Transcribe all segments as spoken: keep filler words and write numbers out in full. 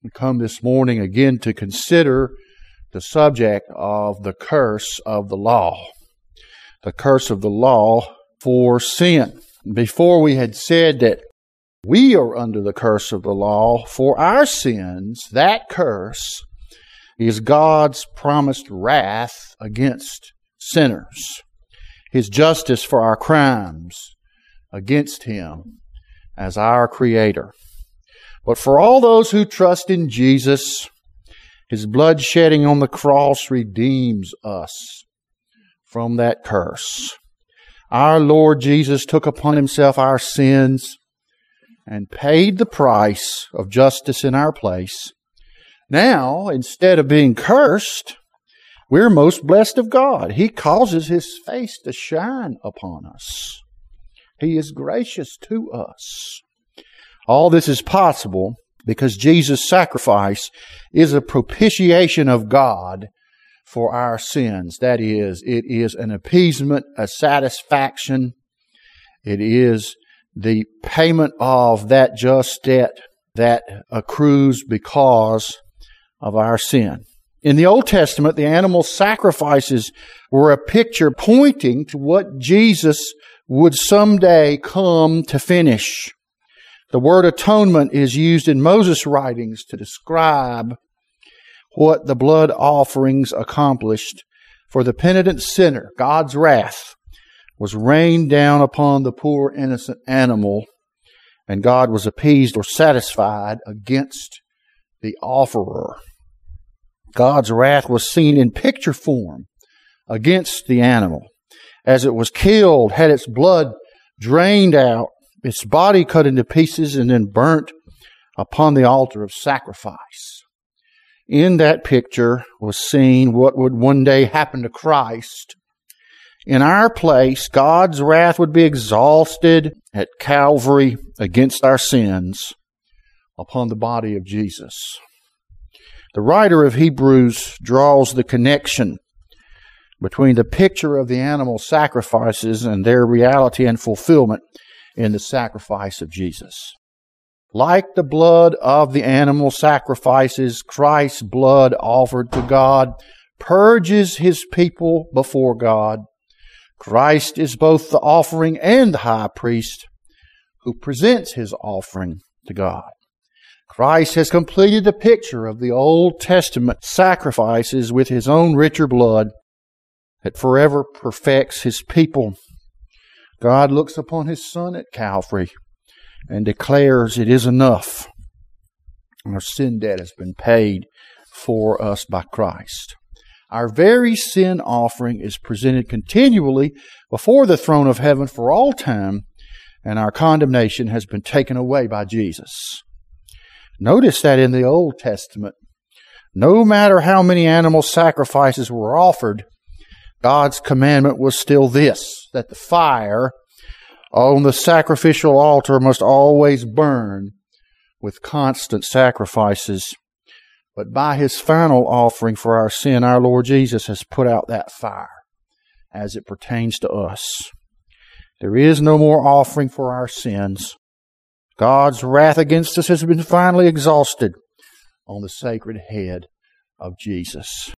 We come this morning again to consider the subject of the curse of the law. The curse of the law for sin. Before we had said that we are under the curse of the law for our sins, that curse is God's promised wrath against sinners. His justice for our crimes against Him as our Creator. But for all those who trust in Jesus, His blood shedding on the cross redeems us from that curse. Our Lord Jesus took upon Himself our sins and paid the price of justice in our place. Now, instead of being cursed, we're most blessed of God. He causes His face to shine upon us. He is gracious to us. All this is possible because Jesus' sacrifice is a propitiation of God for our sins. That is, it is an appeasement, a satisfaction. It is the payment of that just debt that accrues because of our sin. In the Old Testament, the animal sacrifices were a picture pointing to what Jesus would someday come to finish. The word atonement is used in Moses' writings to describe what the blood offerings accomplished. For the penitent sinner, God's wrath was rained down upon the poor innocent animal, and God was appeased or satisfied against the offerer. God's wrath was seen in picture form against the animal. As it was killed, had its blood drained out, its body cut into pieces and then burnt upon the altar of sacrifice. In that picture was seen what would one day happen to Christ. In our place, God's wrath would be exhausted at Calvary against our sins upon the body of Jesus. The writer of Hebrews draws the connection between the picture of the animal sacrifices and their reality and fulfillment in the sacrifice of Jesus. Like the blood of the animal sacrifices, Christ's blood offered to God purges His people before God. Christ is both the offering and the high priest who presents His offering to God. Christ has completed the picture of the Old Testament sacrifices with His own richer blood that forever perfects His people. God looks upon His Son at Calvary and declares it is enough. Our sin debt has been paid for us by Christ. Our very sin offering is presented continually before the throne of heaven for all time, and our condemnation has been taken away by Jesus. Notice that in the Old Testament, no matter how many animal sacrifices were offered, God's commandment was still this, that the fire on the sacrificial altar must always burn with constant sacrifices. But by His final offering for our sin, our Lord Jesus has put out that fire as it pertains to us. There is no more offering for our sins. God's wrath against us has been finally exhausted on the sacred head of Jesus.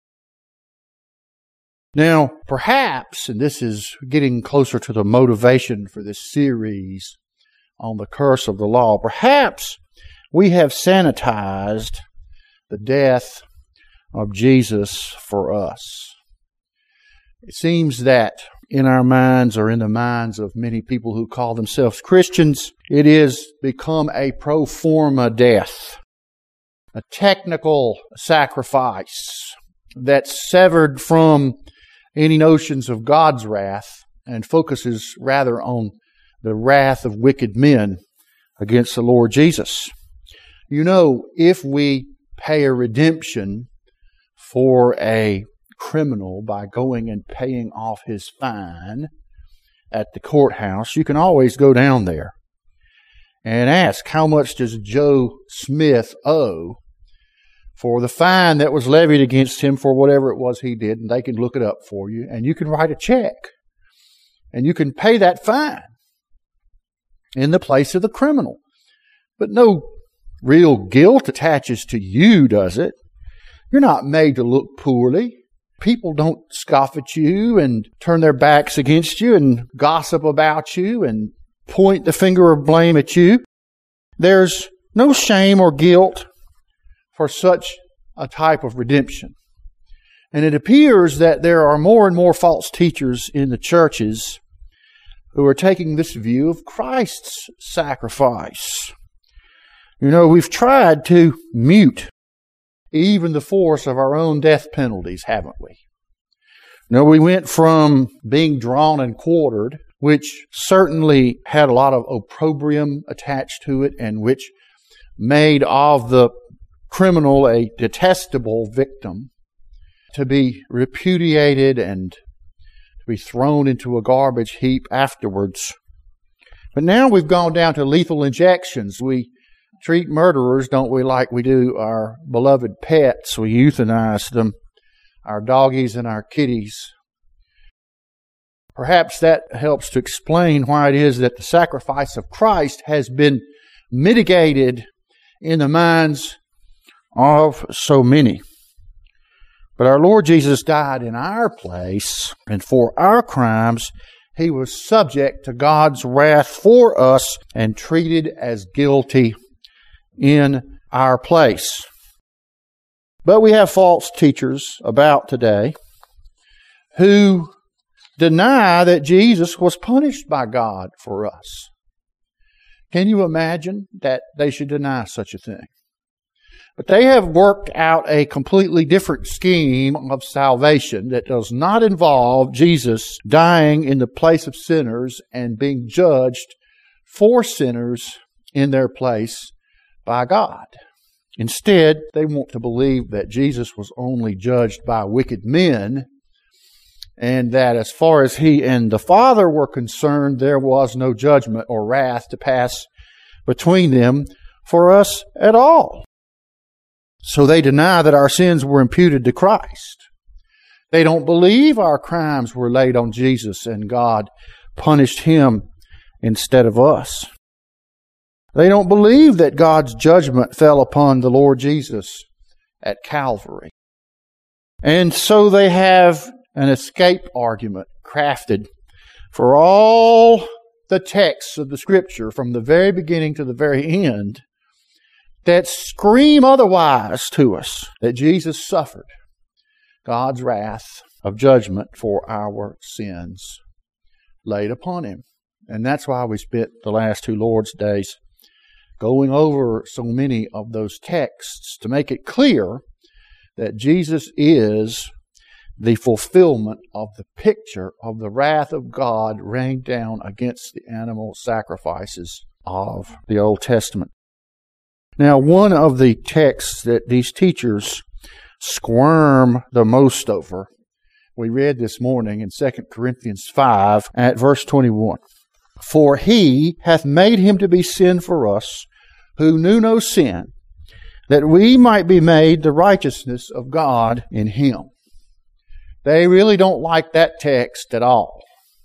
Now, perhaps, and this is getting closer to the motivation for this series on the curse of the law, perhaps we have sanitized the death of Jesus for us. It seems that in our minds, or in the minds of many people who call themselves Christians, it is become a pro forma death, a technical sacrifice that's severed from any notions of God's wrath and focuses rather on the wrath of wicked men against the Lord Jesus. You know, if we pay a redemption for a criminal by going and paying off his fine at the courthouse, you can always go down there and ask, how much does Joe Smith owe for the fine that was levied against him for whatever it was he did, and they can look it up for you, and you can write a check, and you can pay that fine in the place of the criminal. But no real guilt attaches to you, does it? You're not made to look poorly. People don't scoff at you and turn their backs against you and gossip about you and point the finger of blame at you. There's no shame or guilt for such a type of redemption. And it appears that there are more and more false teachers in the churches who are taking this view of Christ's sacrifice. You know, we've tried to mute even the force of our own death penalties, haven't we? You know, we went from being drawn and quartered, which certainly had a lot of opprobrium attached to it and which made of the criminal a detestable victim, to be repudiated and to be thrown into a garbage heap afterwards. But now we've gone down to lethal injections. We treat murderers, don't we, like we do our beloved pets. We euthanize them, our doggies and our kitties. Perhaps that helps to explain why it is that the sacrifice of Christ has been mitigated in the minds of so many. But our Lord Jesus died in our place, and for our crimes, He was subject to God's wrath for us and treated as guilty in our place. But we have false teachers about today who deny that Jesus was punished by God for us. Can you imagine that they should deny such a thing? But they have worked out a completely different scheme of salvation that does not involve Jesus dying in the place of sinners and being judged for sinners in their place by God. Instead, they want to believe that Jesus was only judged by wicked men, and that as far as He and the Father were concerned, there was no judgment or wrath to pass between them for us at all. So they deny that our sins were imputed to Christ. They don't believe our crimes were laid on Jesus and God punished Him instead of us. They don't believe that God's judgment fell upon the Lord Jesus at Calvary. And so they have an escape argument crafted for all the texts of the Scripture from the very beginning to the very end that scream otherwise to us, that Jesus suffered God's wrath of judgment for our sins laid upon Him. And that's why we spent the last two Lord's Days going over so many of those texts to make it clear that Jesus is the fulfillment of the picture of the wrath of God rained down against the animal sacrifices of the Old Testament. Now, one of the texts that these teachers squirm the most over, we read this morning in Second Corinthians five at verse twenty-one. For He hath made Him to be sin for us, who knew no sin, that we might be made the righteousness of God in Him. They really don't like that text at all,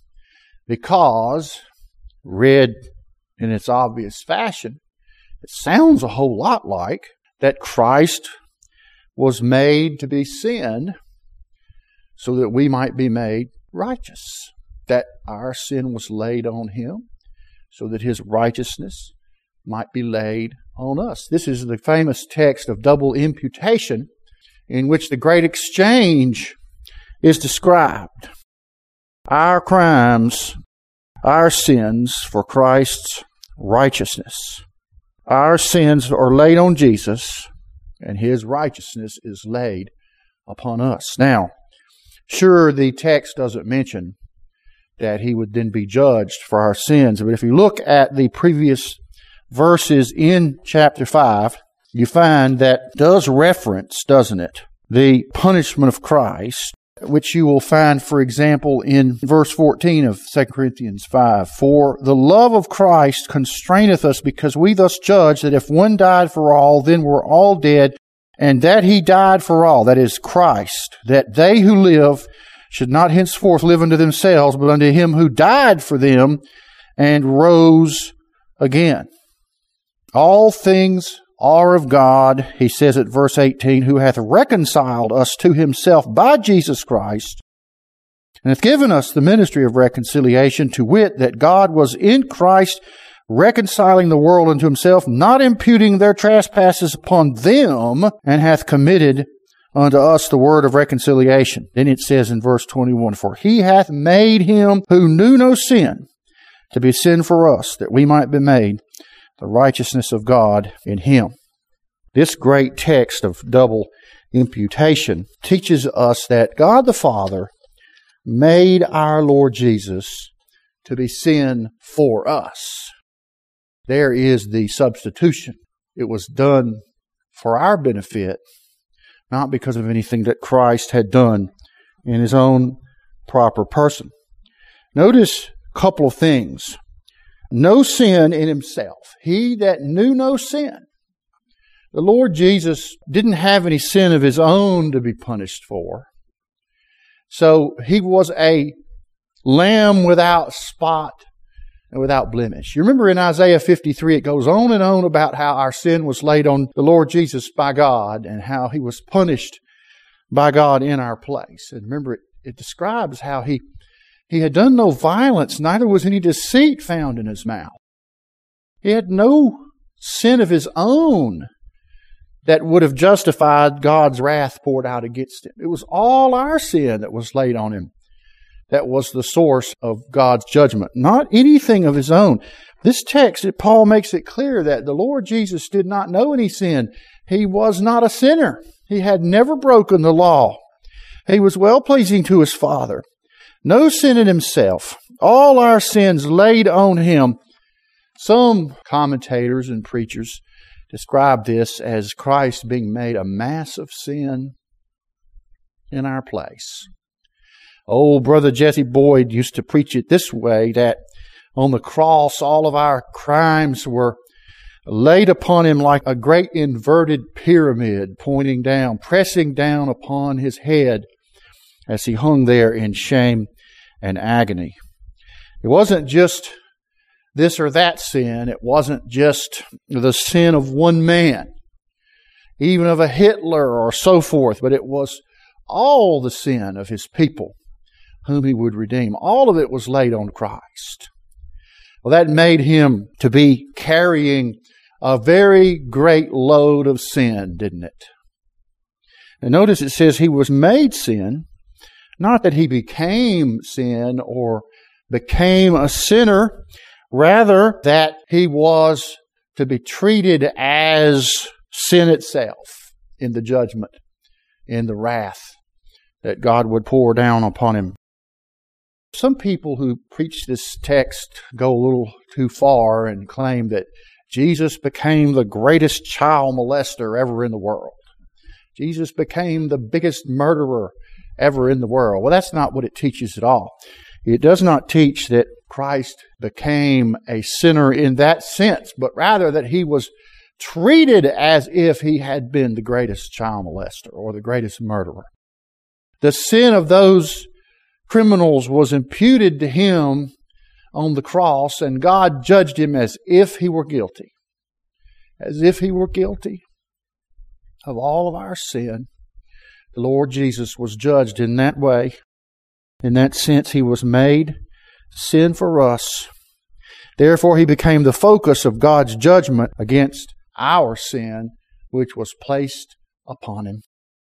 because, read in its obvious fashion, it sounds a whole lot like that Christ was made to be sin so that we might be made righteous. That our sin was laid on Him so that His righteousness might be laid on us. This is the famous text of double imputation in which the great exchange is described. Our crimes, our sins for Christ's righteousness. Our sins are laid on Jesus, and His righteousness is laid upon us. Now, sure, the text doesn't mention that He would then be judged for our sins, but if you look at the previous verses in chapter five, you find that does reference, doesn't it, the punishment of Christ, which you will find, for example, in verse fourteen of Second Corinthians five. For the love of Christ constraineth us, because we thus judge that if one died for all, then we're all dead, and that He died for all, that is Christ, that they who live should not henceforth live unto themselves, but unto Him who died for them and rose again. All things are of God, he says at verse eighteen, who hath reconciled us to himself by Jesus Christ, and hath given us the ministry of reconciliation, to wit, that God was in Christ reconciling the world unto himself, not imputing their trespasses upon them, and hath committed unto us the word of reconciliation. Then it says in verse twenty-one, for he hath made him who knew no sin to be sin for us, that we might be made the righteousness of God in him. This great text of double imputation teaches us that God the Father made our Lord Jesus to be sin for us. There is the substitution. It was done for our benefit, not because of anything that Christ had done in his own proper person. Notice a couple of things. No sin in himself. He that knew no sin. The Lord Jesus didn't have any sin of his own to be punished for. So he was a lamb without spot and without blemish. You remember in Isaiah fifty-three, it goes on and on about how our sin was laid on the Lord Jesus by God and how he was punished by God in our place. And remember, it, it describes how he, he had done no violence, neither was any deceit found in his mouth. He had no sin of his own that would have justified God's wrath poured out against him. It was all our sin that was laid on him that was the source of God's judgment, not anything of his own. This text, Paul makes it clear that the Lord Jesus did not know any sin. He was not a sinner. He had never broken the law. He was well-pleasing to his Father. No sin in himself. All our sins laid on him. Some commentators and preachers describe this as Christ being made a mass of sin in our place. Old Brother Jesse Boyd used to preach it this way, that on the cross all of our crimes were laid upon him like a great inverted pyramid pointing down, pressing down upon his head as he hung there in shame and agony. It wasn't just this or that sin. It wasn't just the sin of one man, even of a Hitler or so forth, but it was all the sin of his people whom he would redeem. All of it was laid on Christ. Well, that made him to be carrying a very great load of sin, didn't it? And notice it says he was made sin, not that he became sin or became a sinner, rather that he was to be treated as sin itself in the judgment, in the wrath that God would pour down upon him. Some people who preach this text go a little too far and claim that Jesus became the greatest child molester ever in the world. Jesus became the biggest murderer ever in the world. Well, that's not what it teaches at all. It does not teach that Christ became a sinner in that sense, but rather that he was treated as if he had been the greatest child molester or the greatest murderer. The sin of those criminals was imputed to him on the cross, and God judged him as if he were guilty. As if he were guilty of all of our sin. The Lord Jesus was judged in that way. In that sense, he was made sin for us. Therefore, he became the focus of God's judgment against our sin, which was placed upon him.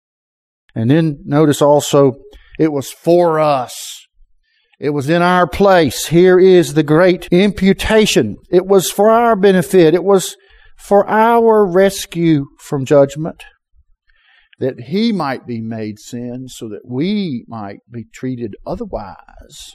And then notice also, it was for us. It was in our place. Here is the great imputation. It was for our benefit. It was for our rescue from judgment, that he might be made sin so that we might be treated otherwise,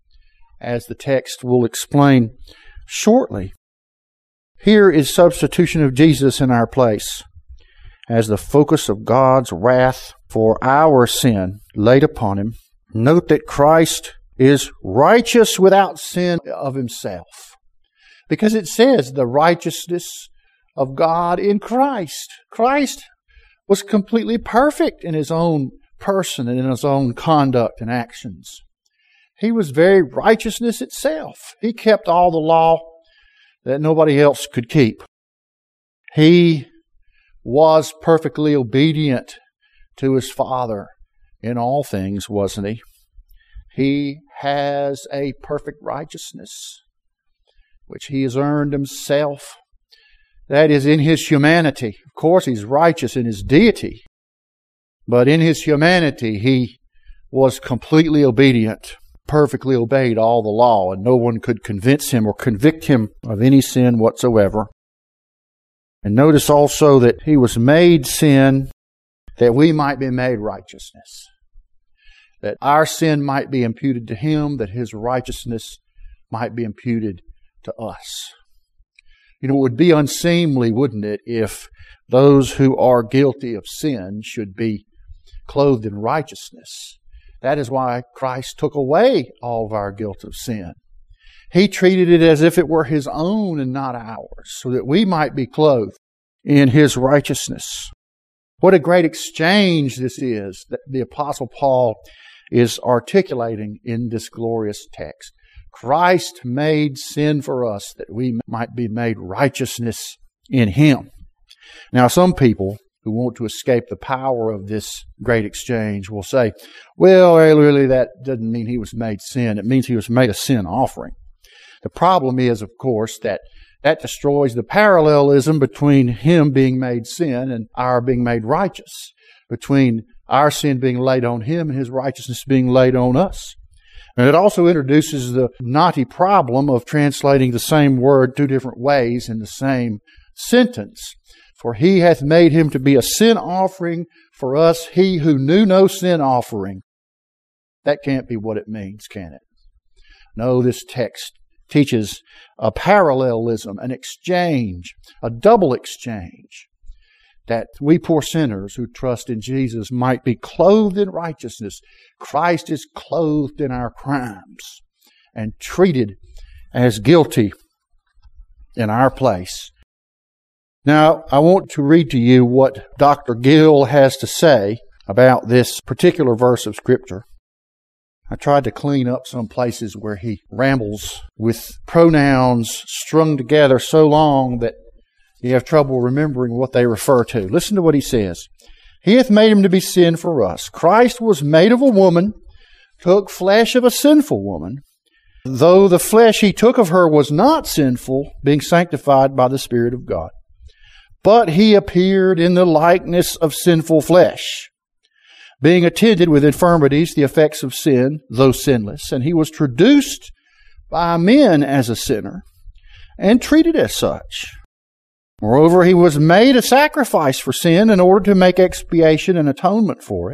as the text will explain shortly. Here is substitution of Jesus in our place as the focus of God's wrath for our sin laid upon him. Note that Christ is righteous without sin of himself, because it says the righteousness of God in Christ. Christ was completely perfect in his own person and in his own conduct and actions. He was very righteousness itself. He kept all the law that nobody else could keep. He was perfectly obedient to His Father in all things, wasn't He? He has a perfect righteousness, which He has earned Himself. That is in His humanity. Of course, He's righteous in His deity, but in His humanity, He was completely obedient, perfectly obeyed all the law, and no one could convince Him or convict Him of any sin whatsoever. And notice also that He was made sin that we might be made righteousness. That our sin might be imputed to Him, that His righteousness might be imputed to us. You know, it would be unseemly, wouldn't it, if those who are guilty of sin should be clothed in righteousness. That is why Christ took away all of our guilt of sin. He treated it as if it were His own and not ours, so that we might be clothed in His righteousness. What a great exchange this is that the Apostle Paul is articulating in this glorious text. Christ made sin for us that we might be made righteousness in Him. Now, some people who want to escape the power of this great exchange will say, well, really, that doesn't mean He was made sin. It means He was made a sin offering. The problem is, of course, that that destroys the parallelism between Him being made sin and our being made righteous, between our sin being laid on Him and His righteousness being laid on us. And it also introduces the knotty problem of translating the same word two different ways in the same sentence. For He hath made Him to be a sin offering for us, He who knew no sin offering. That can't be what it means, can it? No, this text teaches a parallelism, an exchange, a double exchange, that we poor sinners who trust in Jesus might be clothed in righteousness. Christ is clothed in our crimes and treated as guilty in our place. Now, I want to read to you what Doctor Gill has to say about this particular verse of Scripture. I tried to clean up some places where he rambles with pronouns strung together so long that you have trouble remembering what they refer to. Listen to what he says. He hath made Him to be sin for us. Christ was made of a woman, took flesh of a sinful woman, though the flesh He took of her was not sinful, being sanctified by the Spirit of God. But He appeared in the likeness of sinful flesh, being attended with infirmities, the effects of sin, though sinless. And He was traduced by men as a sinner and treated as such. Moreover, He was made a sacrifice for sin in order to make expiation and atonement for it.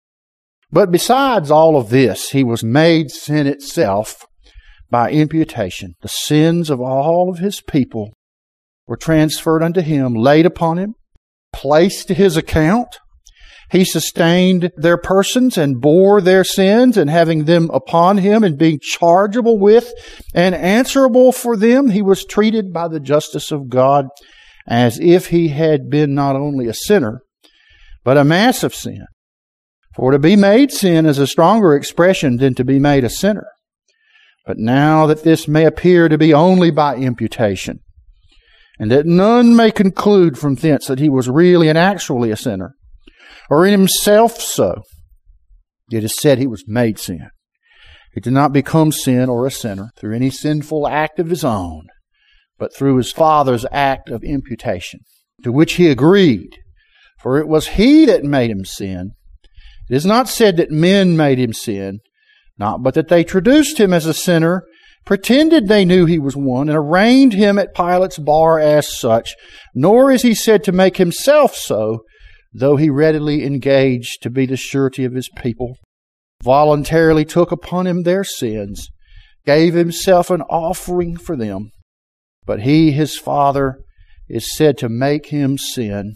But besides all of this, He was made sin itself by imputation. The sins of all of His people were transferred unto Him, laid upon Him, placed to His account. He sustained their persons and bore their sins, and having them upon Him and being chargeable with and answerable for them, He was treated by the justice of God as if He had been not only a sinner, but a mass of sin. For to be made sin is a stronger expression than to be made a sinner. But now that this may appear to be only by imputation, and that none may conclude from thence that He was really and actually a sinner, or in Himself so, it is said He was made sin. He did not become sin or a sinner through any sinful act of His own, but through His Father's act of imputation, to which He agreed. For it was He that made Him sin. It is not said that men made Him sin, not but that they traduced Him as a sinner, pretended they knew He was one, and arraigned Him at Pilate's bar as such. Nor is He said to make Himself so, though He readily engaged to be the surety of His people, voluntarily took upon Him their sins, gave Himself an offering for them. But He, His Father, is said to make Him sin.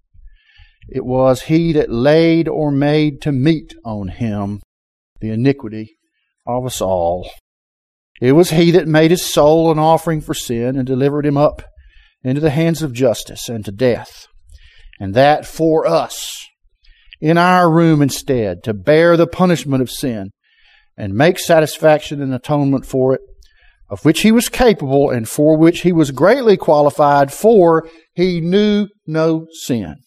It was He that laid or made to meet on Him the iniquity of us all. It was He that made His soul an offering for sin and delivered Him up into the hands of justice and to death. And that for us, in our room instead, to bear the punishment of sin and make satisfaction and atonement for it, of which He was capable and for which He was greatly qualified, for He knew no sin,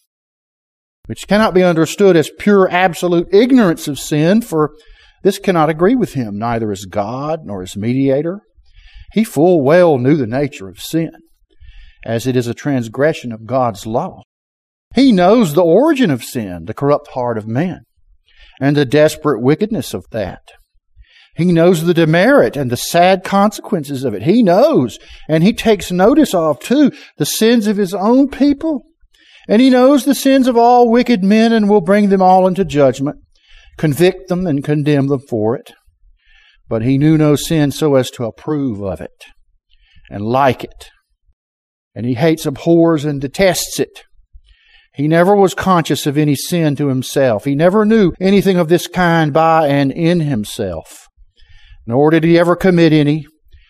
which cannot be understood as pure absolute ignorance of sin, for this cannot agree with him, neither as God nor as mediator. He full well knew the nature of sin, as it is a transgression of God's law. He knows the origin of sin, the corrupt heart of man, and the desperate wickedness of that. He knows the demerit and the sad consequences of it. He knows, and he takes notice of, too, the sins of his own people. And he knows the sins of all wicked men and will bring them all into judgment, convict them and condemn them for it. But he knew no sin so as to approve of it and like it. And he hates, abhors, and detests it. He never was conscious of any sin to himself. He never knew anything of this kind by and in himself. Nor did he ever commit any,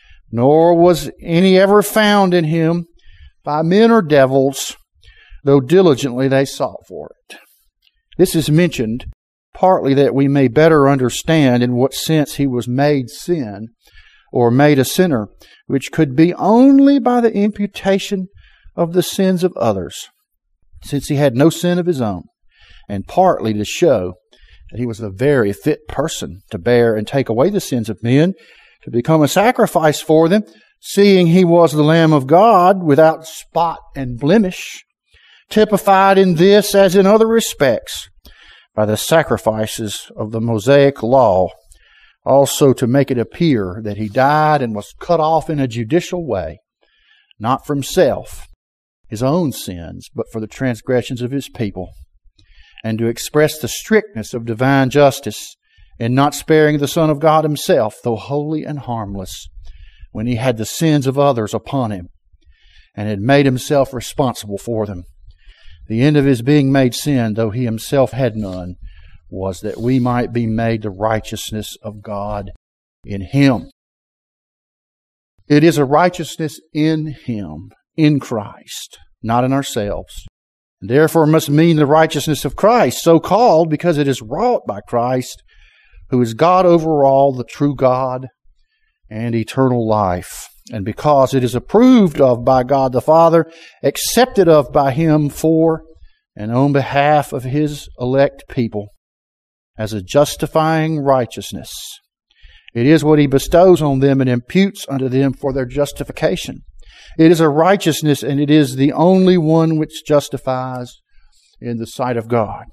nor was any ever found in him by men or devils, though diligently they sought for it. This is mentioned partly that we may better understand in what sense he was made sin, or made a sinner, which could be only by the imputation of the sins of others, since he had no sin of his own, and partly to show that he was a very fit person to bear and take away the sins of men, to become a sacrifice for them, seeing he was the Lamb of God without spot and blemish, typified in this as in other respects by the sacrifices of the Mosaic law, also to make it appear that he died and was cut off in a judicial way, not from self, his own sins, but for the transgressions of his people, and to express the strictness of divine justice in not sparing the Son of God himself, though holy and harmless, when he had the sins of others upon him and had made himself responsible for them. The end of his being made sin, though he himself had none, was that we might be made the righteousness of God in him. It is a righteousness in him, in Christ, not in ourselves. Therefore must mean the righteousness of Christ, so called because it is wrought by Christ, who is God over all, the true God, and eternal life. And because it is approved of by God the Father, accepted of by him for and on behalf of his elect people, as a justifying righteousness. It is what he bestows on them and imputes unto them for their justification. It is a righteousness, and it is the only one which justifies in the sight of God.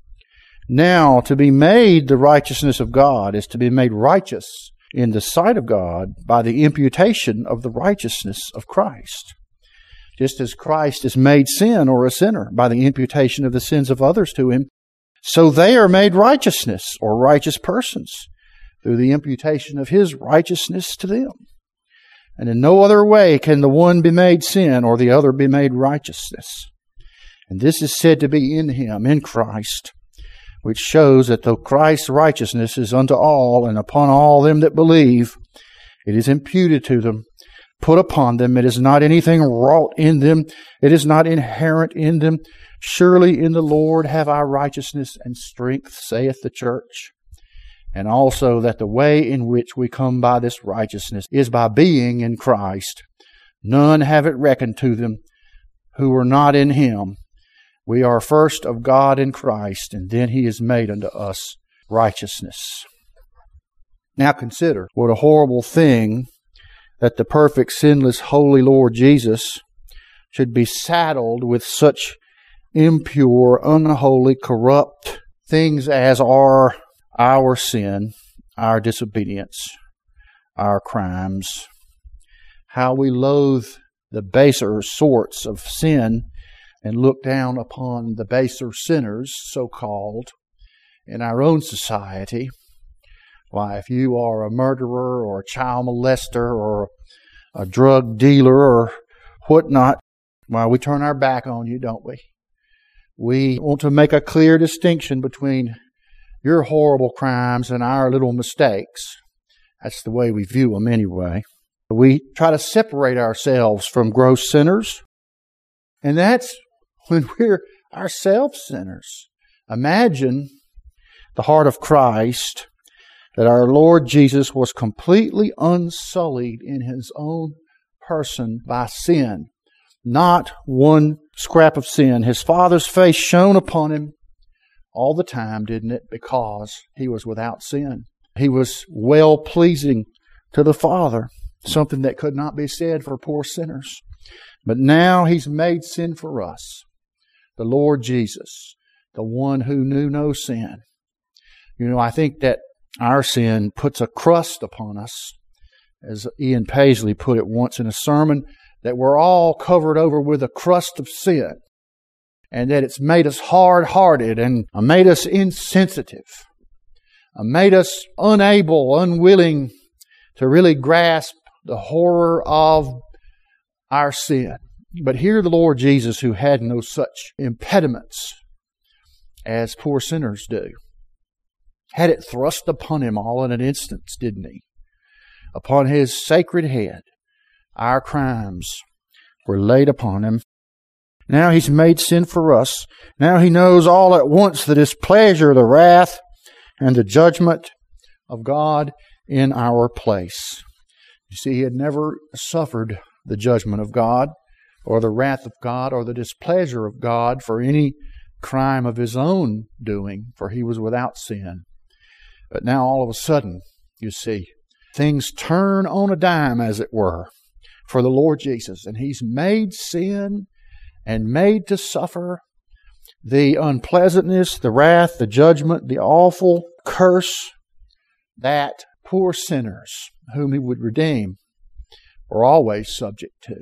Now, to be made the righteousness of God is to be made righteous in the sight of God by the imputation of the righteousness of Christ. Just as Christ is made sin or a sinner by the imputation of the sins of others to him, so they are made righteousness or righteous persons through the imputation of his righteousness to them. And in no other way can the one be made sin or the other be made righteousness. And this is said to be in him, in Christ, which shows that though Christ's righteousness is unto all and upon all them that believe, it is imputed to them, put upon them. It is not anything wrought in them. It is not inherent in them. Surely in the Lord have I righteousness and strength, saith the church. And also that the way in which we come by this righteousness is by being in Christ. None have it reckoned to them who are not in him. We are first of God in Christ, and then he is made unto us righteousness. Now consider what a horrible thing that the perfect, sinless, holy Lord Jesus should be saddled with such impure, unholy, corrupt things as are our sin, our disobedience, our crimes. How we loathe the baser sorts of sin and look down upon the baser sinners, so-called, in our own society. Why, if you are a murderer or a child molester or a drug dealer or whatnot, why, we turn our back on you, don't we? We want to make a clear distinction between your horrible crimes and our little mistakes. That's the way we view them anyway. We try to separate ourselves from gross sinners, and that's when we're ourselves sinners. Imagine the heart of Christ, that our Lord Jesus was completely unsullied in his own person by sin. Not one scrap of sin, His Father's face shone upon Him all the time, didn't it? Because He was without sin. He was well-pleasing to the Father, something that could not be said for poor sinners. But now He's made sin for us. The Lord Jesus, the one who knew no sin. You know, I think that our sin puts a crust upon us, as Ian Paisley put it once in a sermon, that we're all covered over with a crust of sin, and that it's made us hard-hearted and made us insensitive, made us unable, unwilling to really grasp the horror of our sin. But here the Lord Jesus, who had no such impediments as poor sinners do, had it thrust upon Him all in an instant, didn't He? Upon His sacred head, our crimes were laid upon Him. Now He's made sin for us. Now He knows all at once the displeasure, the wrath, and the judgment of God in our place. You see, He had never suffered the judgment of God, or the wrath of God, or the displeasure of God for any crime of His own doing, for He was without sin. But now all of a sudden, you see, things turn on a dime, as it were, for the Lord Jesus. And He's made sin and made to suffer the unpleasantness, the wrath, the judgment, the awful curse that poor sinners, whom He would redeem, were always subject to.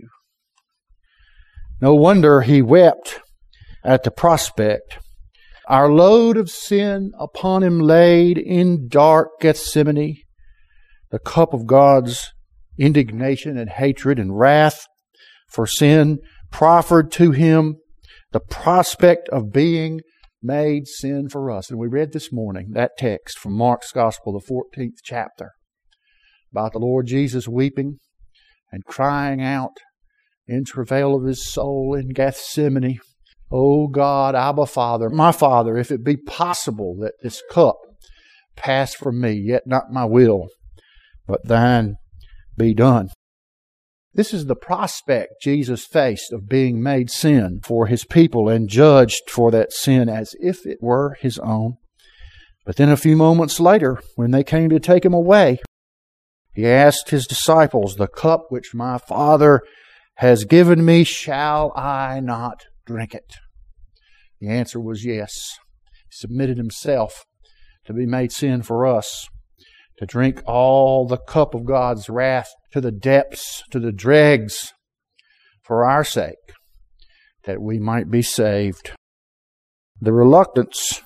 No wonder He wept at the prospect. Our load of sin upon Him laid in dark Gethsemane, the cup of God's indignation and hatred and wrath for sin proffered to Him, the prospect of being made sin for us. And we read this morning that text from Mark's Gospel, the fourteenth chapter, about the Lord Jesus weeping and crying out in travail of His soul in Gethsemane, "O God, Abba Father, my Father, if it be possible that this cup pass from me, yet not my will, but Thine be done." This is the prospect Jesus faced of being made sin for His people and judged for that sin as if it were His own. But then a few moments later, when they came to take Him away, He asked His disciples, "The cup which my Father has given me, shall I not drink it?" The answer was yes. He submitted Himself to be made sin for us, to drink all the cup of God's wrath to the depths, to the dregs, for our sake, that we might be saved. The reluctance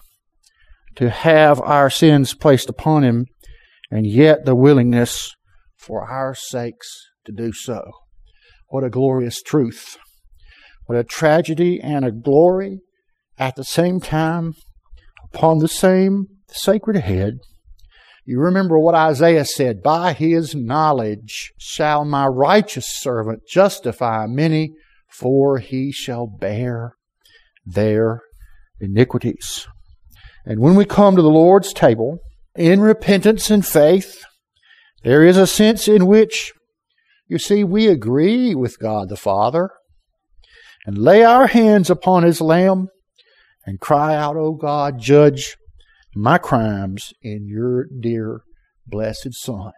to have our sins placed upon Him, and yet the willingness for our sakes to do so. What a glorious truth. What a tragedy and a glory at the same time upon the same sacred head. You remember what Isaiah said, "By His knowledge shall my righteous servant justify many, for he shall bear their iniquities." And when we come to the Lord's table, in repentance and faith, there is a sense in which, you see, we agree with God the Father and lay our hands upon His Lamb and cry out, "O God, judge my crimes in Your dear blessed Son."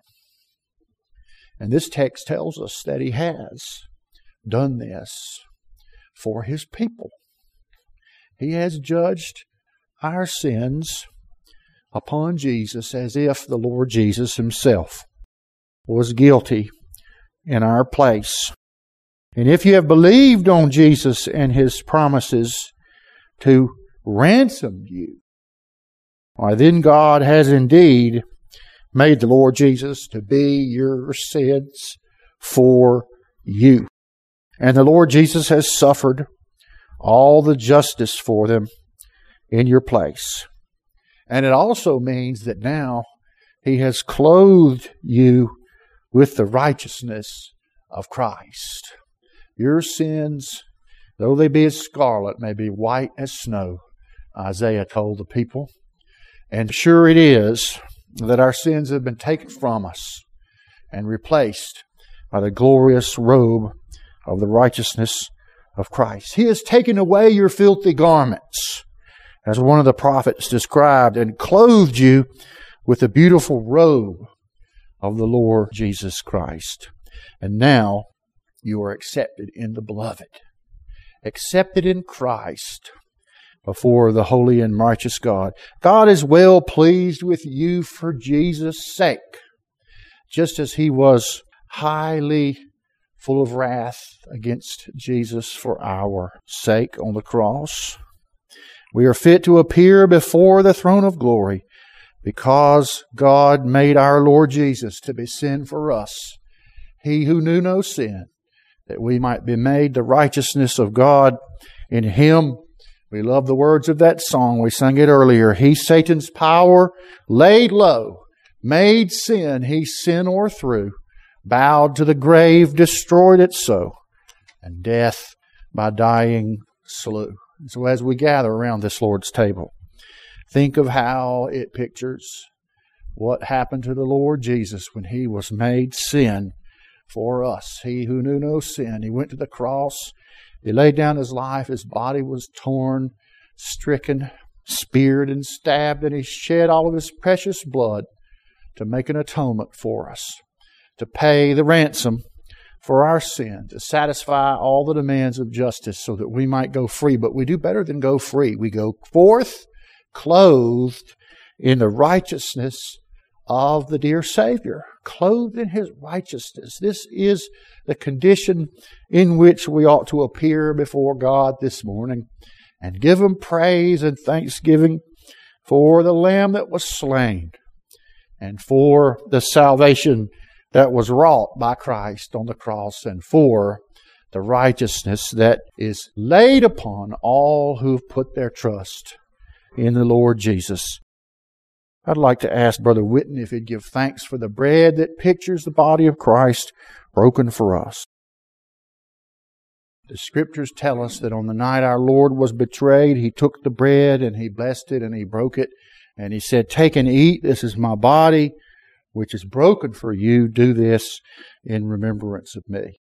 And this text tells us that He has done this for His people. He has judged our sins upon Jesus as if the Lord Jesus Himself was guilty in our place. And if you have believed on Jesus and His promises to ransom you, why then God has indeed made the Lord Jesus to be your sins for you. And the Lord Jesus has suffered all the justice for them in your place. And it also means that now He has clothed you with the righteousness of Christ. Your sins, though they be as scarlet, may be white as snow, Isaiah told the people. And sure it is that our sins have been taken from us and replaced by the glorious robe of the righteousness of Christ. He has taken away your filthy garments, as one of the prophets described, and clothed you with the beautiful robe of the Lord Jesus Christ. And now you are accepted in the Beloved, accepted in Christ before the holy and righteous God. God is well pleased with you for Jesus' sake, just as He was highly full of wrath against Jesus for our sake on the cross. We are fit to appear before the throne of glory because God made our Lord Jesus to be sin for us, He who knew no sin, that we might be made the righteousness of God in Him. We love the words of that song. We sang it earlier. He, Satan's power, laid low, made sin, He sin o'erthrew, bowed to the grave, destroyed it so, and death by dying slew. So as we gather around this Lord's table, think of how it pictures what happened to the Lord Jesus when He was made sin for us. He who knew no sin. He went to the cross. He laid down His life. His body was torn, stricken, speared, and stabbed, and He shed all of His precious blood to make an atonement for us, to pay the ransom for our sin, to satisfy all the demands of justice so that we might go free. But we do better than go free. We go forth clothed in the righteousness of the dear Savior, clothed in His righteousness. This is the condition in which we ought to appear before God this morning and give Him praise and thanksgiving for the Lamb that was slain and for the salvation that was wrought by Christ on the cross and for the righteousness that is laid upon all who've put their trust in the Lord Jesus. I'd like to ask Brother Whitten if he'd give thanks for the bread that pictures the body of Christ broken for us. The Scriptures tell us that on the night our Lord was betrayed, He took the bread and He blessed it and He broke it. And He said, "Take and eat. This is my body, which is broken for you. Do this in remembrance of me."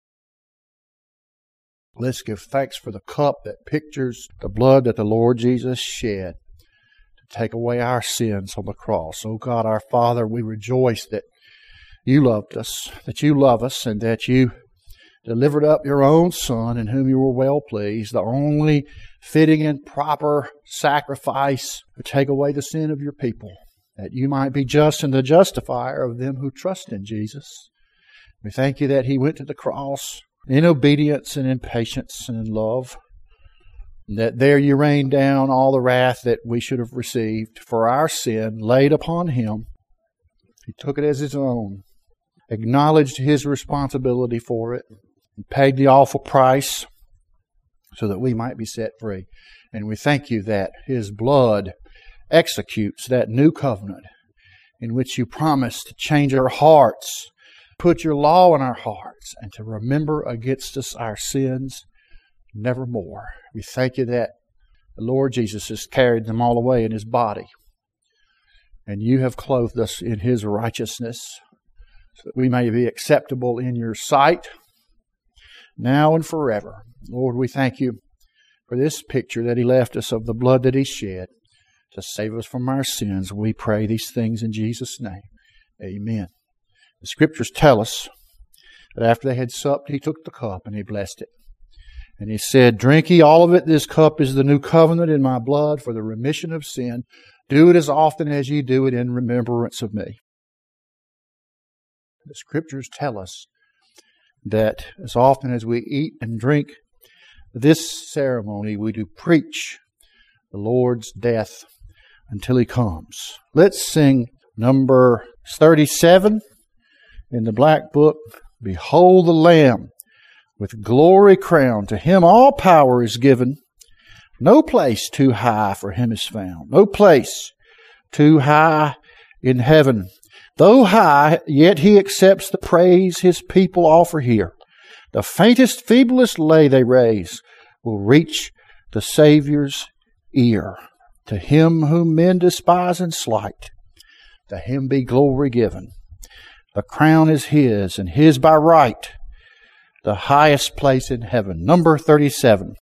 Let's give thanks for the cup that pictures the blood that the Lord Jesus shed to take away our sins on the cross. Oh God, our Father, we rejoice that You loved us, that You love us, and that You delivered up Your own Son, in whom You were well pleased, the only fitting and proper sacrifice to take away the sin of Your people, that You might be just and the justifier of them who trust in Jesus. We thank You that He went to the cross in obedience and in patience and in love, and that there You rained down all the wrath that we should have received for our sin laid upon Him. He took it as His own, acknowledged His responsibility for it, and paid the awful price so that we might be set free. And we thank You that His blood executes that new covenant in which You promised to change our hearts, put Your law in our hearts, and to remember against us our sins nevermore. We thank You that the Lord Jesus has carried them all away in His body, and You have clothed us in His righteousness so that we may be acceptable in Your sight now and forever. Lord, we thank You for this picture that He left us of the blood that He shed to save us from our sins. We pray these things in Jesus' name. Amen. The Scriptures tell us that after they had supped, He took the cup and He blessed it. And He said, "Drink ye all of it. This cup is the new covenant in my blood for the remission of sin. Do it as often as ye do it in remembrance of me." The Scriptures tell us that as often as we eat and drink this ceremony, we do preach the Lord's death until He comes. Let's sing number thirty-seven in the Black Book. "Behold the Lamb with glory crowned. To Him all power is given. No place too high for Him is found. No place too high in heaven. Though high, yet He accepts the praise His people offer here. The faintest, feeblest lay they raise will reach the Savior's ear. To Him whom men despise and slight, to Him be glory given. The crown is His, and His by right. the highest place in heaven. Number thirty-seven.